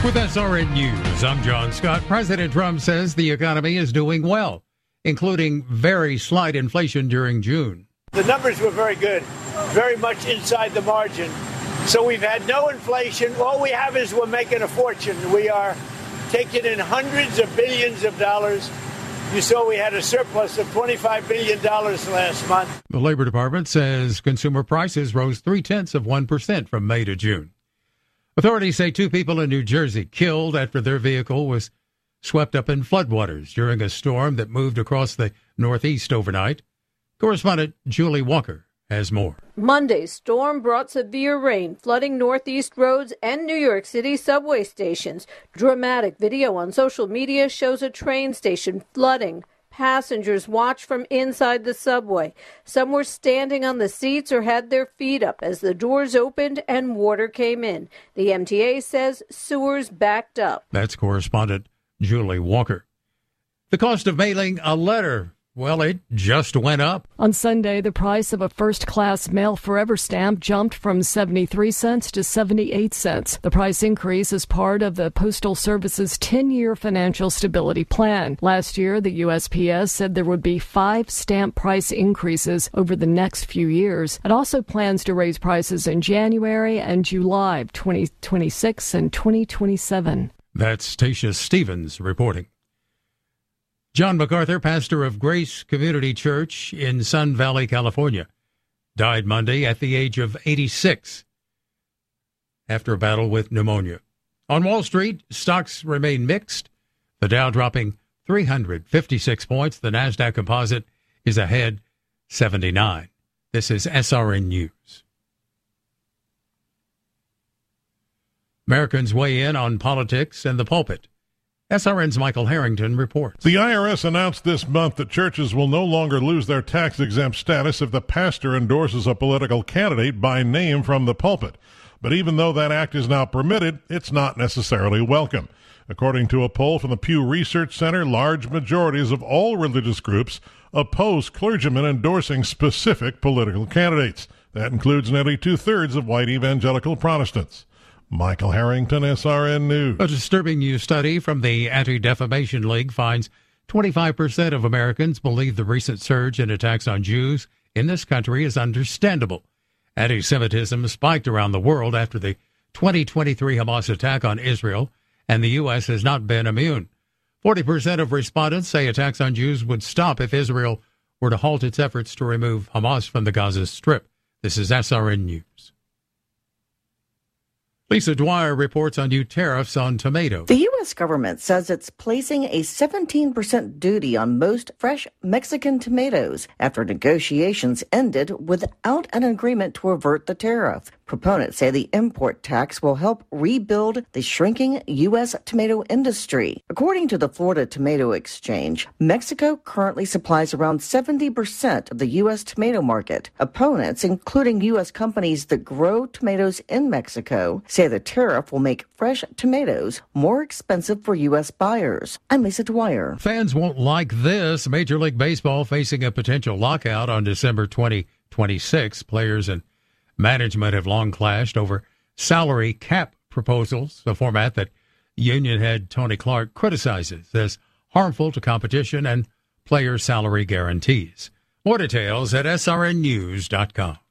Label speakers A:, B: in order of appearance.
A: With SRN News, I'm John Scott. President Trump says the economy is doing well, including very slight inflation during June.
B: The numbers were very good, very much inside the margin. So we've had no inflation. All we have is we're making a fortune. We are taking in hundreds of billions of dollars. You saw we had a surplus of $25 billion last month.
A: The Labor Department says consumer prices rose 0.3% from May to June. Authorities say 2 people in New Jersey killed after their vehicle was swept up in floodwaters during a storm that moved across the Northeast overnight. Correspondent Julie Walker has more.
C: Monday's storm brought severe rain, flooding Northeast roads and New York City subway stations. Dramatic video on social media shows a train station flooding. Passengers watched from inside the subway. Some were standing on the seats or had their feet up as the doors opened and water came in. The MTA says sewers backed up.
A: That's correspondent Julie Walker. The cost of mailing a letter, well, it just went up.
D: On Sunday, the price of a first-class Mail Forever stamp jumped from 73 cents to 78 cents. The price increase is part of the Postal Service's 10-year financial stability plan. Last year, the USPS said there would be 5 stamp price increases over the next few years. It also plans to raise prices in January and July of 2026 and 2027.
A: That's Tasha Stevens reporting. John MacArthur, pastor of Grace Community Church in Sun Valley, California, died Monday at the age of 86 after a battle with pneumonia. On Wall Street, stocks remain mixed. The Dow dropping 356 points. The NASDAQ composite is ahead 79. This is SRN News. Americans weigh in on politics and the pulpit. SRN's Michael Harrington reports.
E: The IRS announced this month that churches will no longer lose their tax-exempt status if the pastor endorses a political candidate by name from the pulpit. But even though that act is now permitted, it's not necessarily welcome. According to a poll from the Pew Research Center, large majorities of all religious groups oppose clergymen endorsing specific political candidates. That includes nearly 2/3 of white evangelical Protestants. Michael Harrington, SRN News.
A: A disturbing new study from the Anti-Defamation League finds 25% of Americans believe the recent surge in attacks on Jews in this country is understandable. Anti-Semitism spiked around the world after the 2023 Hamas attack on Israel, and the U.S. has not been immune. 40% of respondents say attacks on Jews would stop if Israel were to halt its efforts to remove Hamas from the Gaza Strip. This is SRN News. Lisa Dwyer reports on new tariffs on tomatoes.
F: The U.S. government says it's placing a 17% duty on most fresh Mexican tomatoes after negotiations ended without an agreement to avert the tariff. Proponents say the import tax will help rebuild the shrinking U.S. tomato industry. According to the Florida Tomato Exchange, Mexico currently supplies around 70% of the U.S. tomato market. Opponents, including U.S. companies that grow tomatoes in Mexico, say the tariff will make fresh tomatoes more expensive for U.S. buyers. I'm Lisa Dwyer.
A: Fans won't like this. Major League Baseball facing a potential lockout on December 2026. Players and management have long clashed over salary cap proposals, a format that union head Tony Clark criticizes as harmful to competition and player salary guarantees. More details at srnnews.com.